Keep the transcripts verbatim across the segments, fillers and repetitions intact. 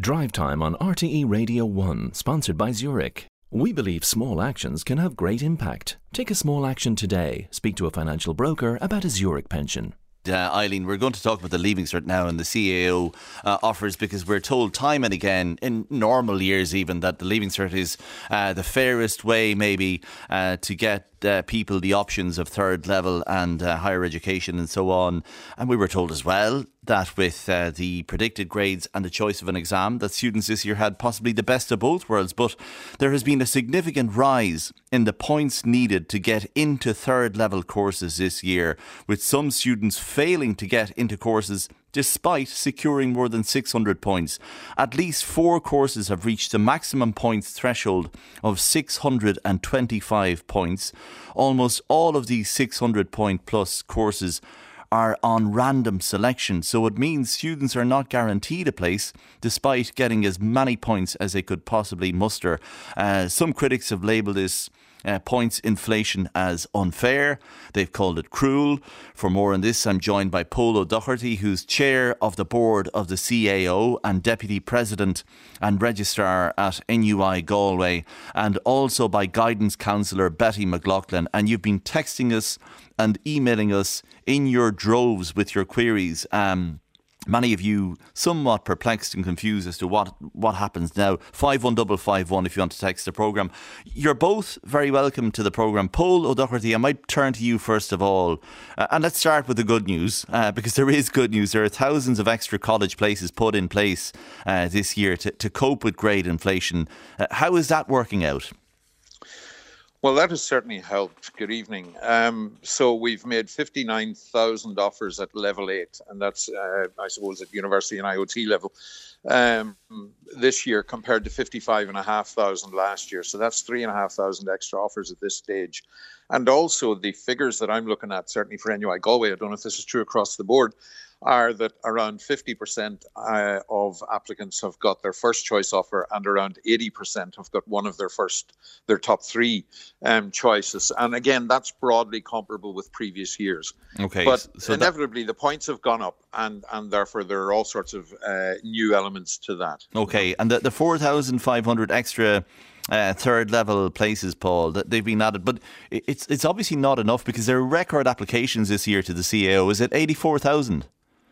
Drive Time on R T E Radio one, sponsored by Zurich. We believe small actions can have great impact. Take a small action today. Speak to a financial broker about a Zurich pension. Uh, Eileen, we're going to talk about the Leaving Cert now and the C A O uh, offers, because we're told time and again, in normal years even, that the Leaving Cert is uh, the fairest way maybe uh, to get uh, people the options of third level and uh, higher education and so on. And we were told as well that with uh, the predicted grades and the choice of an exam, that students this year had possibly the best of both worlds. But there has been a significant rise in the points needed to get into third level courses this year, with some students failing to get into courses despite securing more than six hundred points. At least four courses have reached the maximum points threshold of six hundred twenty-five points. Almost all of these six hundred point plus courses are on random selection, so it means students are not guaranteed a place despite getting as many points as they could possibly muster. Uh, some critics have labelled this Uh, points inflation as unfair. They've called it cruel. For more on this, I'm joined by Paul O'Doherty, who's chair of the board of the C A O and deputy president and registrar at N U I Galway, and also by guidance counsellor Betty McLaughlin. And you've been texting us and emailing us in your droves with your queries. Um, Many of you somewhat perplexed and confused as to what, what happens now. five one five five one if you want to text the programme. You're both very welcome to the programme. Paul O'Doherty, I might turn to you first of all. Uh, and let's start with the good news, uh, because there is good news. There are thousands of extra college places put in place uh, this year to, to cope with grade inflation. Uh, how is that working out? Well, that has certainly helped. Good evening. Um, so we've made fifty-nine thousand offers at level eight, and that's, uh, I suppose, at university and I O T level um, this year compared to fifty-five and a half thousand last year. So that's three and a half thousand extra offers at this stage. And also the figures that I'm looking at, certainly for N U I Galway, I don't know if this is true across the board, are that around fifty percent uh, of applicants have got their first choice offer, and around eighty percent have got one of their first, their top three um, choices. And again, that's broadly comparable with previous years. Okay, but so inevitably that... the points have gone up, and, and therefore there are all sorts of uh, new elements to that. Okay, and the, the four thousand five hundred extra Uh, third level places, Paul, that they've been added, but it's it's obviously not enough, because there are record applications this year to the C A O. Is it eighty-four thousand?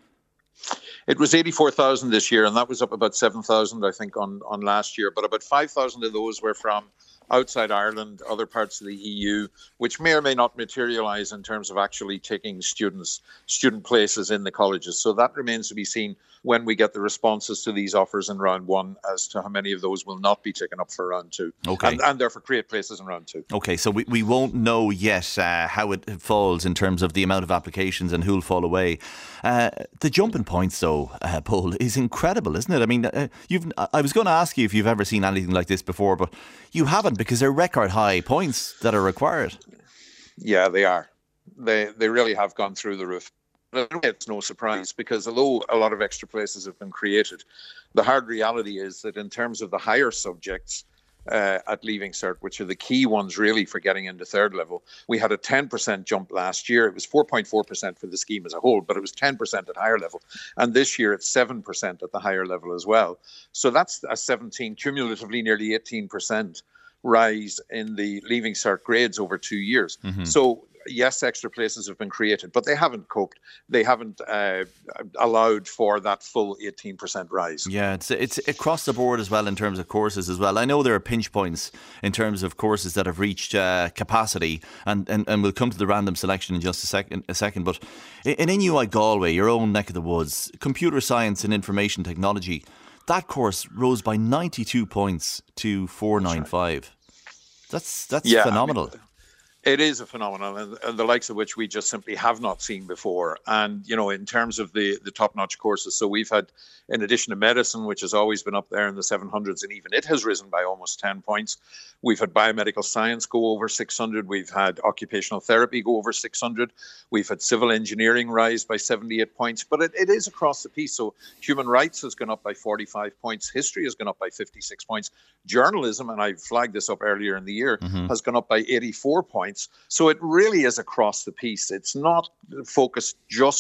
It was eighty-four thousand this year, and that was up about seven thousand, I think, on, on last year. But about five thousand of those were from outside Ireland, other parts of the E U, which may or may not materialise in terms of actually taking students, student places in the colleges. So that remains to be seen when we get the responses to these offers in round one, as to how many of those will not be taken up for round two. Okay. And, and therefore create places in round two. Okay, so we, we won't know yet uh, how it falls in terms of the amount of applications and who'll fall away. Uh, the jumping points, though, uh, Paul, is incredible, isn't it? I mean, uh, you've. I was going to ask you if you've ever seen anything like this before, but you haven't, because they're record high points that are required. Yeah, they are. They they really have gone through the roof. It's no surprise, because although a lot of extra places have been created, the hard reality is that in terms of the higher subjects uh, at Leaving Cert, which are the key ones really for getting into third level, we had a ten percent jump last year. It was four point four percent for the scheme as a whole, but it was ten percent at higher level. And this year it's seven percent at the higher level as well. So that's a seventeen, cumulatively nearly eighteen percent rise in the Leaving Cert grades over two years. Mm-hmm. So yes, extra places have been created, but they haven't coped. They haven't uh, allowed for that full eighteen percent rise. Yeah, it's it's across the board as well in terms of courses as well. I know there are pinch points in terms of courses that have reached uh, capacity, and, and, and we'll come to the random selection in just a second. A second. But in N U I Galway, your own neck of the woods, computer science and information technology, that course rose by ninety-two points to four ninety-five. That's that's yeah, phenomenal. I mean, it is a phenomenon, and, and the likes of which we just simply have not seen before. And, you know, in terms of the, the top-notch courses, so we've had, in addition to medicine, which has always been up there in the seven hundreds, and even it has risen by almost ten points. We've had biomedical science go over six hundred. We've had occupational therapy go over six hundred. We've had civil engineering rise by seventy-eight points. But it, it is across the piece. So human rights has gone up by forty-five points. History has gone up by fifty-six points. Journalism, and I flagged this up earlier in the year, mm-hmm. has gone up by eighty-four points. So it really is across the piece. It's not focused just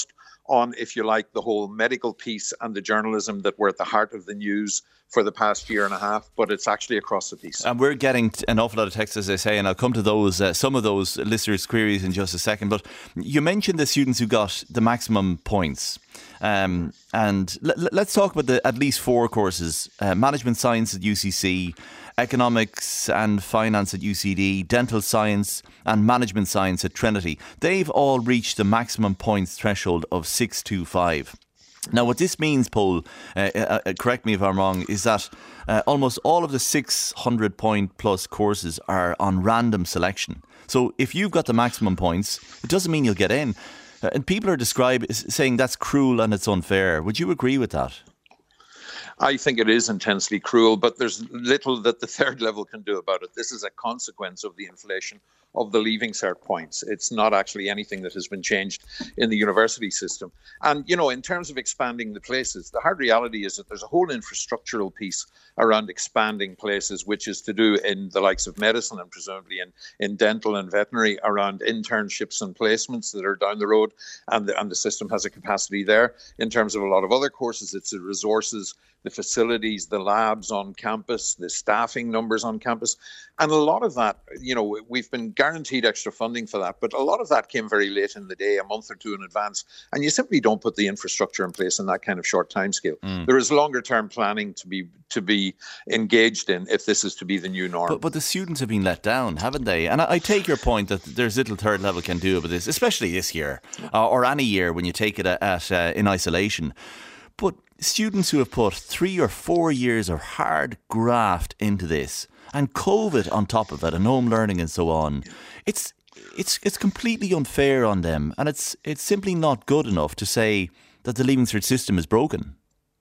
on, if you like, the whole medical piece and the journalism that were at the heart of the news for the past year and a half, but it's actually across the piece. And we're getting an awful lot of texts, as I say, and I'll come to those, uh, some of those listeners' queries in just a second. But you mentioned the students who got the maximum points. Um, and l- let's talk about the at least four courses: uh, management science at U C C, economics and finance at U C D, dental science and management science at Trinity. They've all reached the maximum points threshold of six two five. Now, what this means, Paul, uh, uh, correct me if I'm wrong, is that uh, almost all of the six hundred point plus courses are on random selection. So if you've got the maximum points, it doesn't mean you'll get in. Uh, and people are describing, saying that's cruel and it's unfair. Would you agree with that? I think it is intensely cruel, but there's little that the third level can do about it. This is a consequence of the inflation of the Leaving Cert points. It's not actually anything that has been changed in the university system. And, you know, in terms of expanding the places, the hard reality is that there's a whole infrastructural piece around expanding places, which is to do in the likes of medicine and presumably in, in dental and veterinary, around internships and placements that are down the road. And the, and the system has a capacity there. In terms of a lot of other courses, it's the resources, the facilities, the labs on campus, the staffing numbers on campus. And a lot of that, you know, we've been guaranteed extra funding for that, but a lot of that came very late in the day, a month or two in advance. And you simply don't put the infrastructure in place in that kind of short timescale. Mm. There is longer term planning to be to be engaged in if this is to be the new norm. But, but the students have been let down, haven't they? And I, I take your point that there's little third level can do about this, especially this year uh, or any year when you take it at, at uh, in isolation. But students who have put three or four years of hard graft into this, and COVID on top of it, and home learning and so on, it's it's it's completely unfair on them, and it's it's simply not good enough to say that the Leaving Cert system is broken.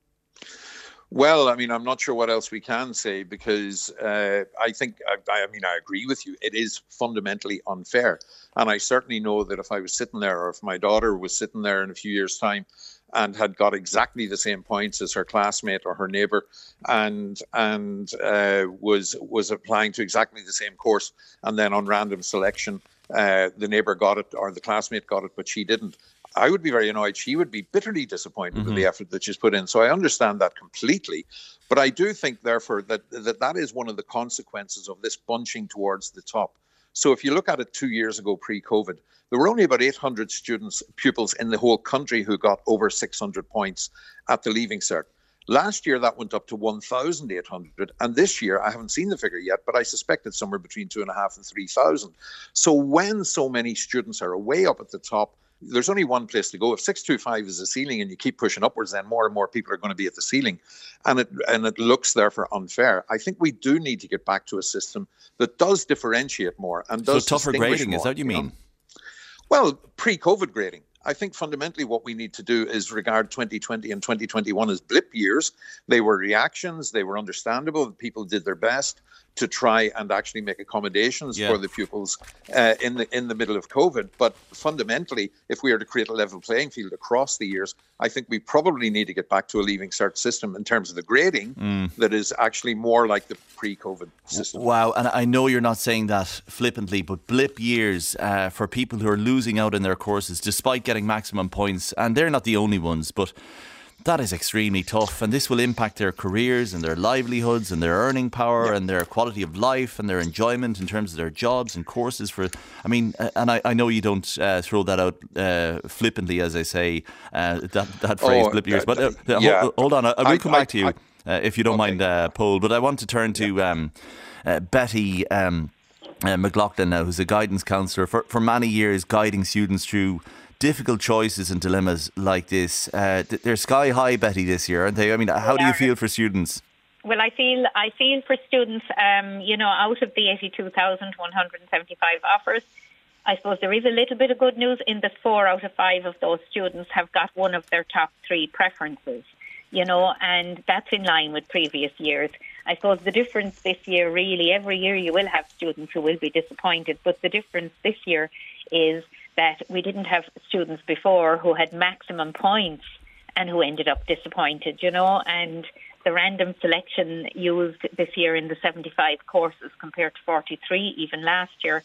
Well, I mean, I'm not sure what else we can say, because uh, I think, I, I mean, I agree with you. It is fundamentally unfair. And I certainly know that if I was sitting there, or if my daughter was sitting there in a few years' time and had got exactly the same points as her classmate or her neighbour, and and uh, was was applying to exactly the same course, and then on random selection, uh, the neighbour got it or the classmate got it, but she didn't, I would be very annoyed. She would be bitterly disappointed mm-hmm. with the effort that she's put in. So I understand that completely. But I do think, therefore, that, that that is one of the consequences of this bunching towards the top. So if you look at it two years ago, pre-COVID, there were only about eight hundred students, pupils in the whole country who got over six hundred points at the Leaving Cert. Last year, that went up to one thousand eight hundred. And this year, I haven't seen the figure yet, but I suspect it's somewhere between two and a half and three thousand. So when so many students are way up at the top, there's only one place to go. If six two five is the ceiling and you keep pushing upwards, then more and more people are going to be at the ceiling. And it and it looks, therefore, unfair. I think we do need to get back to a system that does differentiate more and does So tougher grading, more, is that what you mean? know? Well, pre-COVID grading. I think fundamentally what we need to do is regard twenty twenty and twenty twenty-one as blip years. They were reactions. They were understandable. People did their best to try and actually make accommodations yeah. for the pupils uh, in the in the middle of COVID. But fundamentally, if we are to create a level playing field across the years, I think we probably need to get back to a Leaving Cert system in terms of the grading mm. that is actually more like the pre-COVID system. Wow, and I know you're not saying that flippantly, but blip years uh, for people who are losing out in their courses despite getting maximum points, and they're not the only ones, but that is extremely tough, and this will impact their careers and their livelihoods and their earning power yeah. and their quality of life and their enjoyment in terms of their jobs and courses. For, I mean, and I, I know you don't uh, throw that out uh, flippantly, as I say, uh, that, that phrase, oh, blip years, but uh, uh, yeah. hold, hold on, I, I will I, come I, back to you I, uh, if you don't okay. mind, uh, Paul, but I want to turn to yeah. um, uh, Betty um, uh, McLaughlin now, who's a guidance counsellor for, for many years, guiding students through difficult choices and dilemmas like this. Uh, they're sky high, Betty, this year, aren't they? I mean, how do you feel for students? Well, I feel I feel for students, um, you know, out of the eighty-two thousand one hundred seventy-five offers, I suppose there is a little bit of good news in that four out of five of those students have got one of their top three preferences, you know, and that's in line with previous years. I suppose the difference this year, really, every year you will have students who will be disappointed, but the difference this year is that we didn't have students before who had maximum points and who ended up disappointed, you know, and the random selection used this year in the seventy-five courses compared to forty-three even last year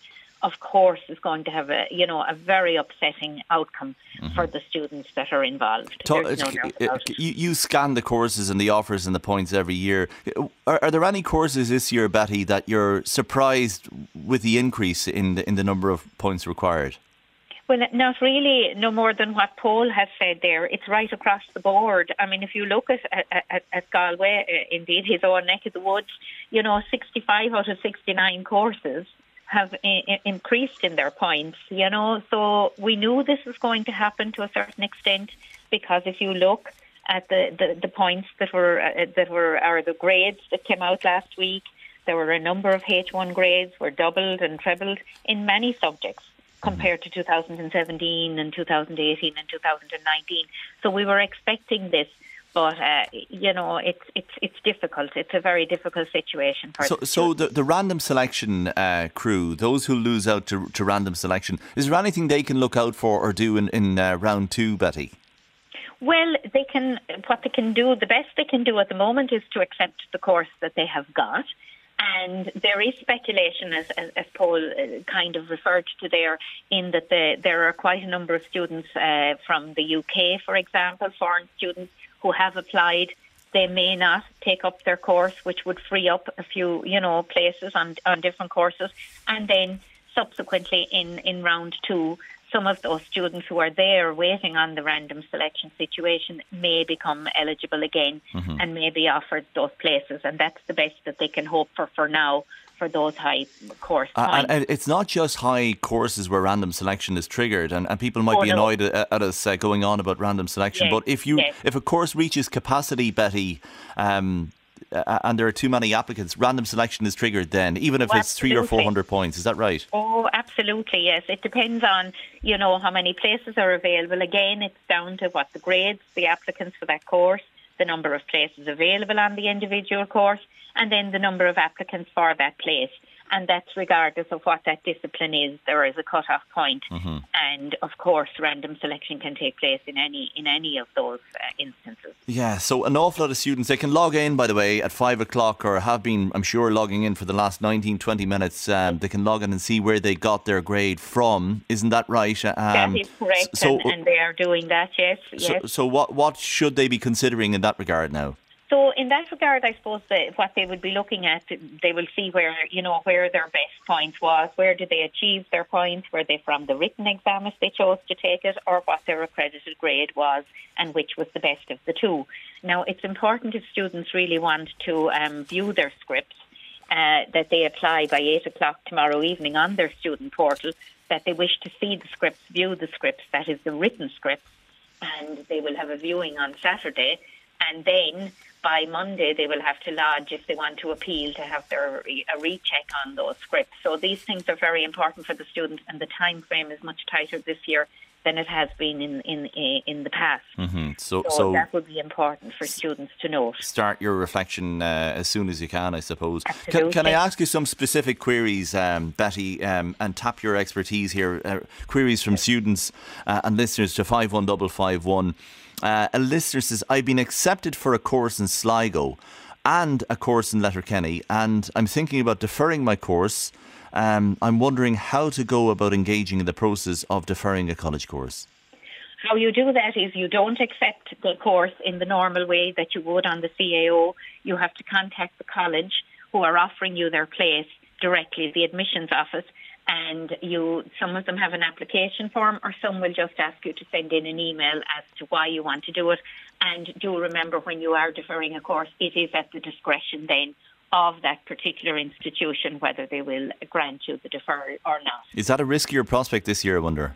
of course, is going to have a, you know, a very upsetting outcome Mm-hmm. for the students that are involved. Ta- There's no doubt about it. you, you scan the courses and the offers and the points every year. Are, are there any courses this year, Betty, that you're surprised with the increase in the, in the number of points required? Well, not really, no more than what Paul has said there. It's right across the board. I mean, if you look at, at, at Galway, uh, indeed his own neck of the woods, you know, sixty-five out of sixty-nine courses have I- increased in their points, you know. So we knew this was going to happen to a certain extent, because if you look at the, the, the points that were, uh, that were, or the grades that came out last week, there were a number of H one grades were doubled and trebled in many subjects compared to two thousand seventeen and two thousand eighteen and two thousand nineteen. So we were expecting this. But, uh, you know, it's it's it's difficult. It's a very difficult situation for So, the so the, the random selection uh, crew, those who lose out to, to random selection, is there anything they can look out for or do in, in uh, round two, Betty? Well, they can. What they can do, the best they can do at the moment is to accept the course that they have got. And there is speculation, as, as, as Paul uh, kind of referred to there, in that the, there are quite a number of students uh, from the U K, for example, foreign students, who have applied. They may not take up their course, which would free up a few, you know, places on on different courses. And then subsequently in, in round two, some of those students who are there waiting on the random selection situation may become eligible again mm-hmm. and may be offered those places. And that's the best that they can hope for for now, for those high course uh, points. And, and it's not just high courses where random selection is triggered, and, and people might oh, be no. annoyed at, at us uh, going on about random selection. Yes, but if you yes. if a course reaches capacity, Betty, um, uh, and there are too many applicants, random selection is triggered then, even if oh, it's three or four hundred points. Is that right? Oh, absolutely, yes. It depends on, you know, how many places are available. Again, it's down to what the grades, the applicants for that course, the number of places available on the individual course, and then the number of applicants for that place. And that's regardless of what that discipline is. There is a cut-off point. Mm-hmm. And, of course, random selection can take place in any in any of those uh, instances. Yeah, so an awful lot of students, they can log in, by the way, at five o'clock, or have been, I'm sure, logging in for the last nineteen, twenty minutes. Um, they can log in and see where they got their grade from. Isn't that right? Um, that is correct, so, and, and they are doing that, yes. So, yes. so what, what should they be considering in that regard now? So in that regard, I suppose that what they would be looking at, they will see where, you know, where their best points was, where did they achieve their points, were they from the written exam if they chose to take it, or what their accredited grade was, and which was the best of the two. Now, it's important if students really want to um, view their scripts, uh, that they apply by eight o'clock tomorrow evening on their student portal, that they wish to see the scripts, view the scripts, that is the written scripts, and they will have a viewing on Saturday, and then by Monday, they will have to lodge, if they want to appeal, to have their a recheck on those scripts. So these things are very important for the students, and the time frame is much tighter this year than it has been in in in the past. Mm-hmm. So, so, so that would be important for students to note. Start your reflection uh, as soon as you can, I suppose. Absolutely. Can, can I ask you some specific queries, um, Betty, um, and tap your expertise here? Uh, queries from students uh, and listeners to five one five five one. Uh, a listener says, I've been accepted for a course in Sligo and a course in Letterkenny, and I'm thinking about deferring my course. Um, I'm wondering how to go about engaging in the process of deferring a college course. How you do that is you don't accept the course in the normal way that you would on the C A O. You have to contact the college who are offering you their place directly, the admissions office, and you, some of them have an application form, or some will just ask you to send in an email as to why you want to do it. And do remember, when you are deferring a course, it is at the discretion then of that particular institution whether they will grant you the deferral or not. Is that a riskier prospect this year, I wonder?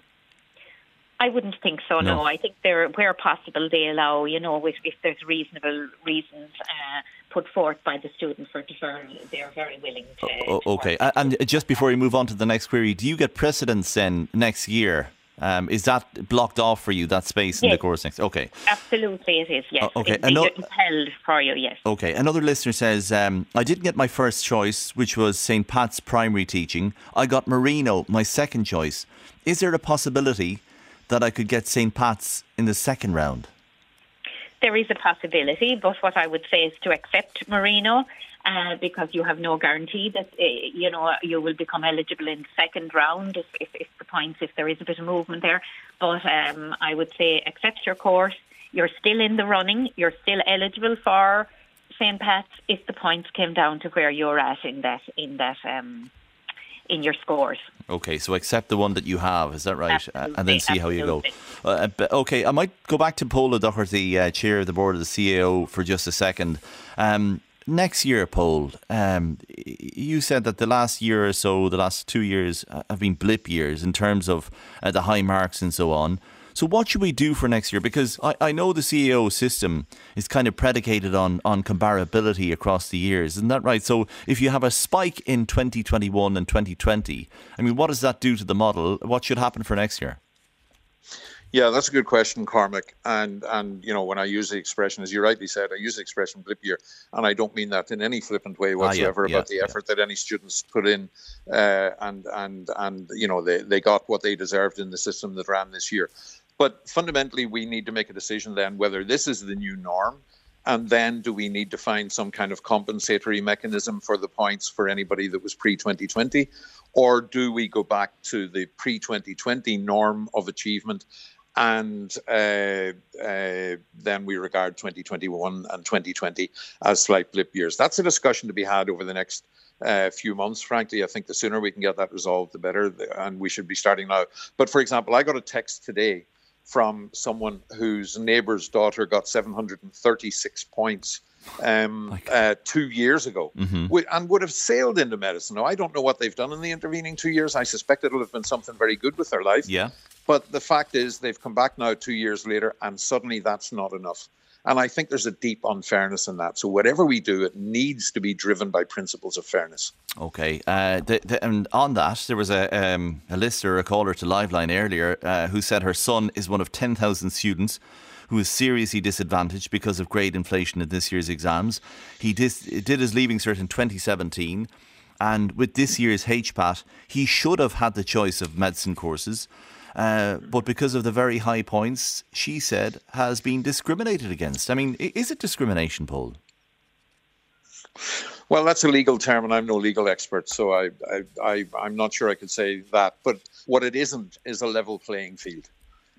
I wouldn't think so, no. no. I think they're, where possible, they allow, you know, if, if there's reasonable reasons uh, put forth by the student for deferral, they're very willing to... Oh, okay, to and just before we move on to the next query, do you get precedence then next year? Um, is that blocked off for you, that space in yes. the course next? Okay. Absolutely it is, yes. Uh, okay. It, Ano- it's held for you, yes. Okay. Another listener says, um, I didn't get my first choice, which was Saint Pat's primary teaching. I got Marino, my second choice. Is there a possibility that I could get Saint Pat's in the second round? There is a possibility, but what I would say is to accept Marino. uh, because you have no guarantee that, uh, you know, you will become eligible in the second round if, if, if the points, if there is a bit of movement there. But um, I would say accept your course. You're still in the running. You're still eligible for Saint Pat's if the points came down to where you're at in that, in that, um, in your scores. Okay, so accept the one that you have, is that right? Absolutely, uh, and then see absolutely. how you go. Uh, but, okay, I might go back to Paula Doherty, uh, Chair of the Board of the C A O, for just a second. Um, next year, Paul, um, you said that the last year or so, the last two years have been blip years in terms of uh, the high marks and so on. So what should we do for next year? Because I, I know the C A O system is kind of predicated on, on comparability across the years. Isn't that right? So if you have a spike in twenty twenty-one and twenty twenty, I mean, what does that do to the model? What should happen for next year? Yeah, that's a good question, Cormac. And, and you know, when I use the expression, as you rightly said, I use the expression blip year, and I don't mean that in any flippant way whatsoever ah, yeah, about yeah, the effort yeah. that any students put in, uh, and, and, and you know, they, they got what they deserved in the system that ran this year. But fundamentally, we need to make a decision then whether this is the new norm, and then do we need to find some kind of compensatory mechanism for the points for anybody that was pre twenty twenty, or do we go back to the pre twenty twenty norm of achievement, and uh, uh, then we regard twenty twenty-one and twenty twenty as slight blip years? That's a discussion to be had over the next Uh, few months. Frankly, I think the sooner we can get that resolved, the better, and we should be starting now. But for example, I got a text today from someone whose neighbour's daughter got seven hundred thirty-six points um, uh, two years ago, mm-hmm. and would have sailed into medicine. Now, I don't know what they've done in the intervening two years. I suspect it'll have been something very good with their life. Yeah. But the fact is, they've come back now two years later, and suddenly that's not enough. And I think there's a deep unfairness in that. So whatever we do, it needs to be driven by principles of fairness. Okay. Uh, the, the, and on that, there was a, um, a listener, a caller to Liveline earlier, uh, who said her son is one of ten thousand students who is seriously disadvantaged because of grade inflation in this year's exams. He dis- did his Leaving Cert in twenty seventeen. And with this year's H P A T, he should have had the choice of medicine courses. Uh, but because of the very high points, she said, has been discriminated against. I mean, is it discrimination, Paul? Well, that's a legal term, and I'm no legal expert, so I, I, I, I'm not sure I could say that. But what it isn't is a level playing field.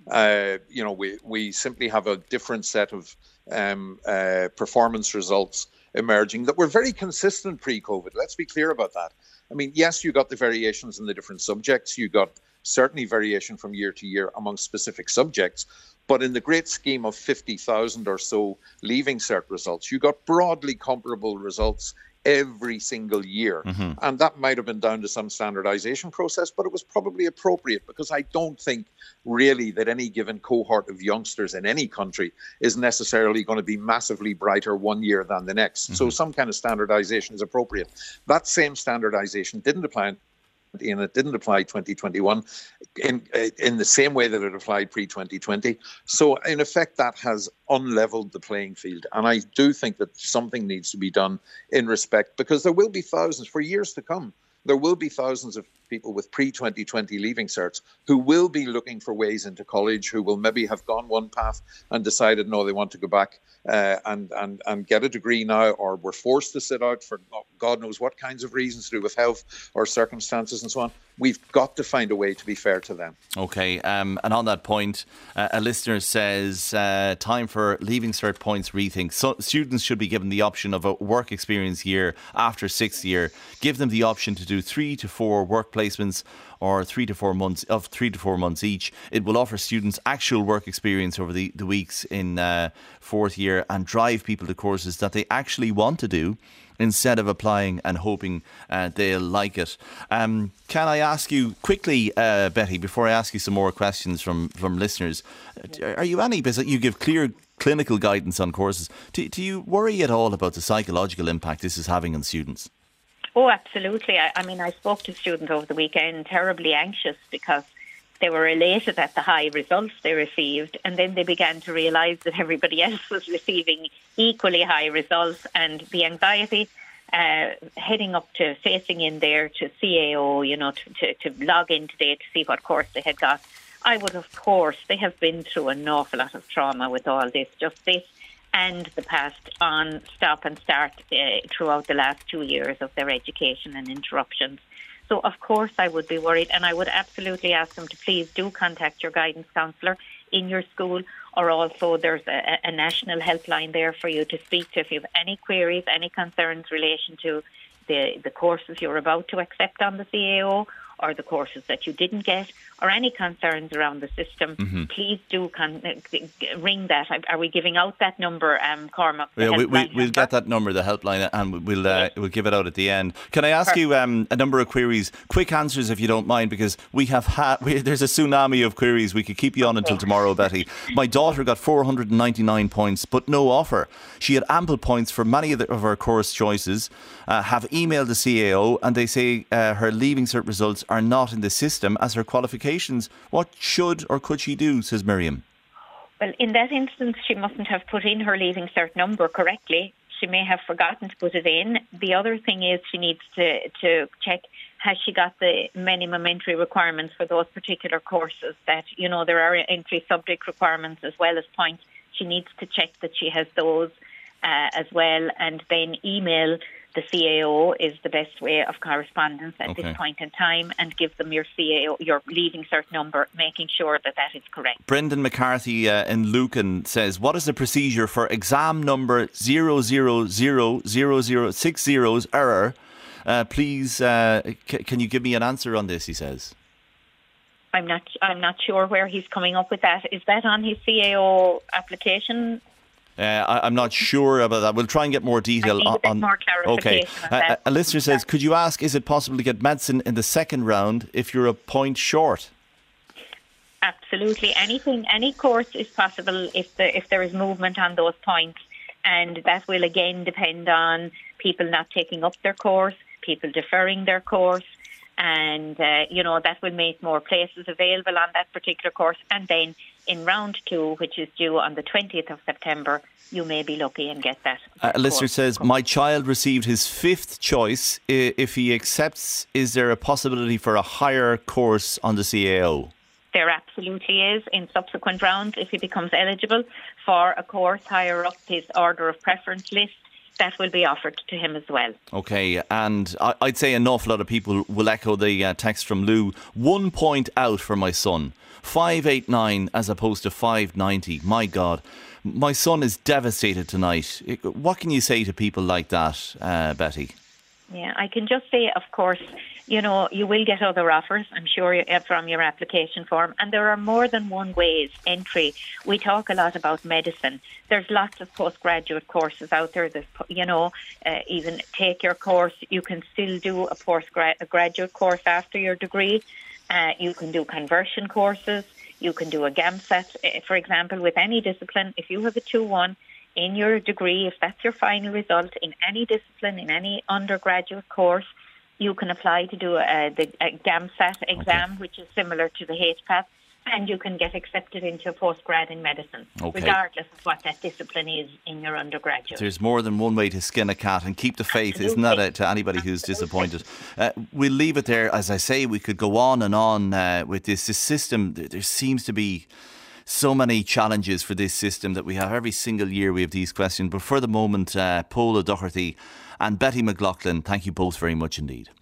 Uh, you know, we, we simply have a different set of um, uh, performance results emerging that were very consistent pre-COVID. Let's be clear about that. I mean, yes, you got the variations in the different subjects. You got certainly variation from year to year among specific subjects. But in the great scheme of fifty thousand or so Leaving Cert results, you got broadly comparable results every single year. Mm-hmm. And that might have been down to some standardization process, but it was probably appropriate, because I don't think really that any given cohort of youngsters in any country is necessarily going to be massively brighter one year than the next. Mm-hmm. So some kind of standardization is appropriate. That same standardization didn't apply and it didn't apply twenty twenty-one in in the same way that it applied pre twenty twenty. So in effect, that has unleveled the playing field. And I do think that something needs to be done in respect, because there will be thousands for years to come. There will be thousands of people with pre twenty twenty Leaving Certs who will be looking for ways into college, who will maybe have gone one path and decided, no, they want to go back uh, and, and, and get a degree now, or were forced to sit out for God knows what kinds of reasons to do with health or circumstances and so on. We've got to find a way to be fair to them. OK, um, and on that point, uh, a listener says, uh, time for Leaving Cert points rethink. So students should be given the option of a work experience year after sixth year. Give them the option to do three to four work placements or three to four months of three to four months each. It will offer students actual work experience over the, the weeks in uh, fourth year and drive people to courses that they actually want to do, instead of applying and hoping uh, they'll like it. Um, can I ask you quickly, uh, Betty, before I ask you some more questions from, from listeners, are you any, because you give clear clinical guidance on courses, do, do you worry at all about the psychological impact this is having on students? Oh, absolutely. I, I mean, I spoke to students over the weekend, terribly anxious because they were elated at the high results they received, and then they began to realise that everybody else was receiving equally high results, and the anxiety uh, heading up to facing in there to C A O, you know, to, to, to log in today to see what course they had got. I would, of course, they have been through an awful lot of trauma with all this, just this and the past on stop and start uh, throughout the last two years of their education and interruptions. So, of course, I would be worried, and I would absolutely ask them to please do contact your guidance counsellor in your school, or also there's a, a national helpline there for you to speak to if you have any queries, any concerns in relation to the, the courses you're about to accept on the C A O, or the courses that you didn't get, or any concerns around the system. Mm-hmm. Please do con- ring that. Are we giving out that number, um, Cormac? Yeah, we, we, we'll get that number, the helpline, and we'll uh, yes. we'll give it out at the end. Can I ask Perfect. you um, a number of queries? Quick answers, if you don't mind, because we have had we, there's a tsunami of queries. We could keep you on okay. until tomorrow, Betty. My daughter got four hundred ninety-nine points, but no offer. She had ample points for many of, the, of her course choices. Uh, have emailed the C A O, and they say uh, her Leaving Cert results are not in the system as her qualifications. What should or could she do, says Miriam? Well, in that instance, she mustn't have put in her Leaving Cert number correctly. She may have forgotten to put it in. The other thing is she needs to, to check, has she got the minimum entry requirements for those particular courses that, you know, there are entry subject requirements as well as points. She needs to check that she has those uh, as well, and then email the C A O is the best way of correspondence at okay. this point in time, and give them your C A O, your Leaving Cert number, making sure that that is correct. Brendan McCarthy uh, in Lucan says, what is the procedure for exam number zero zero zero zero zero six zero's error? Uh, please, uh, c- can you give me an answer on this, he says. I'm not, I'm not sure where he's coming up with that. Is that on his C A O application? Uh, I, I'm not sure about that. We'll try and get more detail I need a bit on. more clarification okay. on that. Uh, a listener says, could you ask, is it possible to get medicine in the second round if you're a point short? Absolutely. Anything, any course is possible if the, if there is movement on those points, and that will again depend on people not taking up their course, people deferring their course, and uh, you know, that will make more places available on that particular course. And then in round two, which is due on the twentieth of September, you may be lucky and get that. Uh, a listener says, my child received his fifth choice. If he accepts, is there a possibility for a higher course on the C A O? There absolutely is. In subsequent rounds, if he becomes eligible for a course higher up his order of preference list, that will be offered to him as well. Okay, and I'd say an awful lot of people will echo the uh, text from Lou. One point out for my son. five eighty-nine as opposed to five ninety. My God. My son is devastated tonight. What can you say to people like that, uh, Betty? Yeah, I can just say, of course, you know, you will get other offers, I'm sure, from your application form. And there are more than one ways entry. We talk a lot about medicine. There's lots of postgraduate courses out there. There's, you know, uh, even take your course. You can still do a postgraduate course after your degree. Uh, you can do conversion courses. You can do a GAMSAT, uh, for example, with any discipline. If you have a two one in your degree, if that's your final result in any discipline, in any undergraduate course, you can apply to do a, the a GAMSAT exam, okay. which is similar to the H P A T, and you can get accepted into a postgrad in medicine, okay. regardless of what that discipline is in your undergraduate. There's more than one way to skin a cat, and keep the faith, Absolutely. Isn't that it, to anybody who's Absolutely. disappointed? Uh, we'll leave it there. As I say, we could go on and on uh, with this, this system. There seems to be so many challenges for this system that we have every single year. We have these questions, but for the moment, uh, Paula Doherty and Betty McLaughlin, thank you both very much indeed.